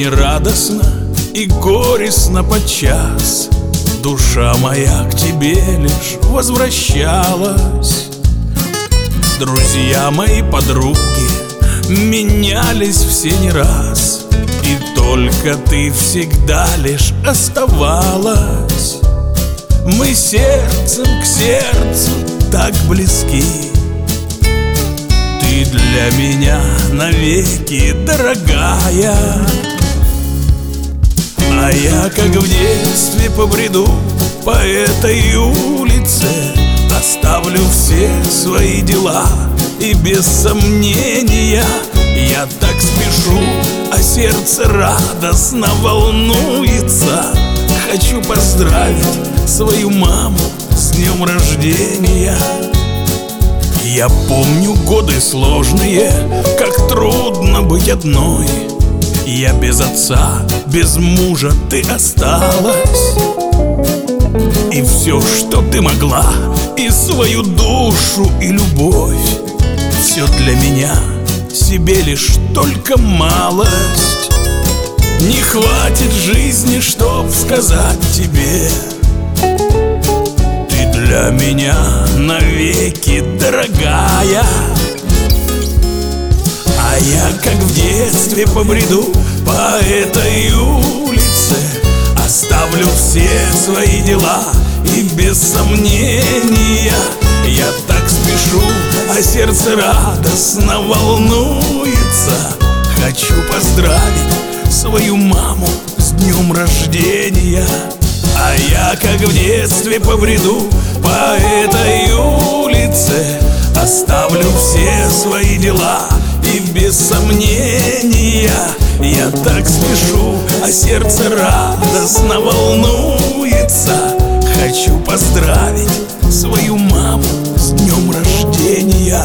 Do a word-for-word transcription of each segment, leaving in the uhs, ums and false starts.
радостно и горестно подчас душа моя к тебе лишь возвращалась. Друзья мои, подруги менялись все не раз, и только ты всегда лишь оставалась. Мы сердцем к сердцу так близки, ты для меня навеки дорогая. А я, как в детстве, побреду по этой улице, оставлю все свои дела и без сомнения я так спешу, а сердце радостно волнуется. Хочу поздравить свою маму с днем рождения. Я помню годы сложные, как трудно быть одной. Я без отца, без мужа, ты осталась. И все, что ты могла, и свою душу, и любовь, все для меня, себе лишь только малость. Не хватит жизни, чтоб сказать тебе, ты для меня навеки дорогая. А я, как в детстве, побреду по этой улице, оставлю все свои дела и без сомнения я так спешу, а сердце радостно волнуется. Хочу поздравить свою маму с днем рождения. А я, как в детстве, побреду по этой улице, оставлю все свои дела и без сомнения я так спешу, а сердце радостно волнуется. Хочу поздравить свою маму с днем рождения.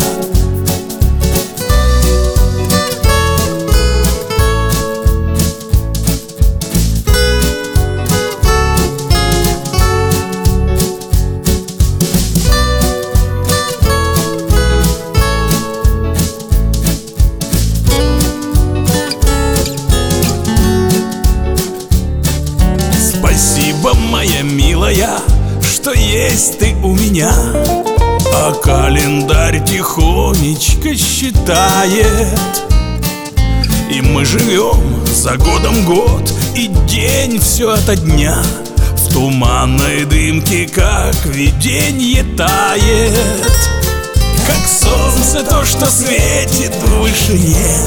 Спасибо, моя милая, что есть ты у меня, а календарь тихонечко считает. И мы живем за годом год, и день все ото дня в туманной дымке, как виденье, тает. Как солнце то, что светит в вышине,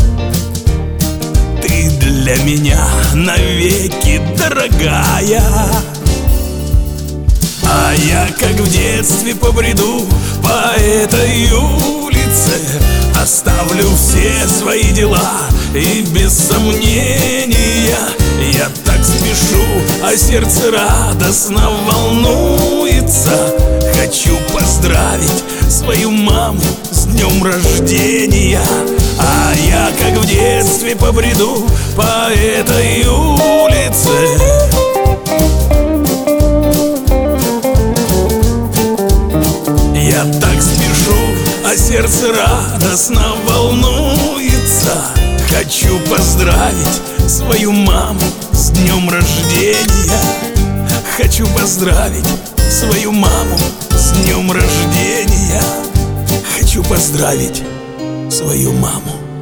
ты для меня навеки дорогая. А я, как в детстве, побреду по этой улице, оставлю все свои дела и без сомнения я так спешу, а сердце радостно волнуется. Хочу поздравить свою маму с днем рождения. А я, как в детстве, побреду по этой улице, я так спешу, а сердце радостно волнуется. Хочу поздравить свою маму с днем рождения. Хочу поздравить свою маму с днем рождения. Хочу поздравить свою маму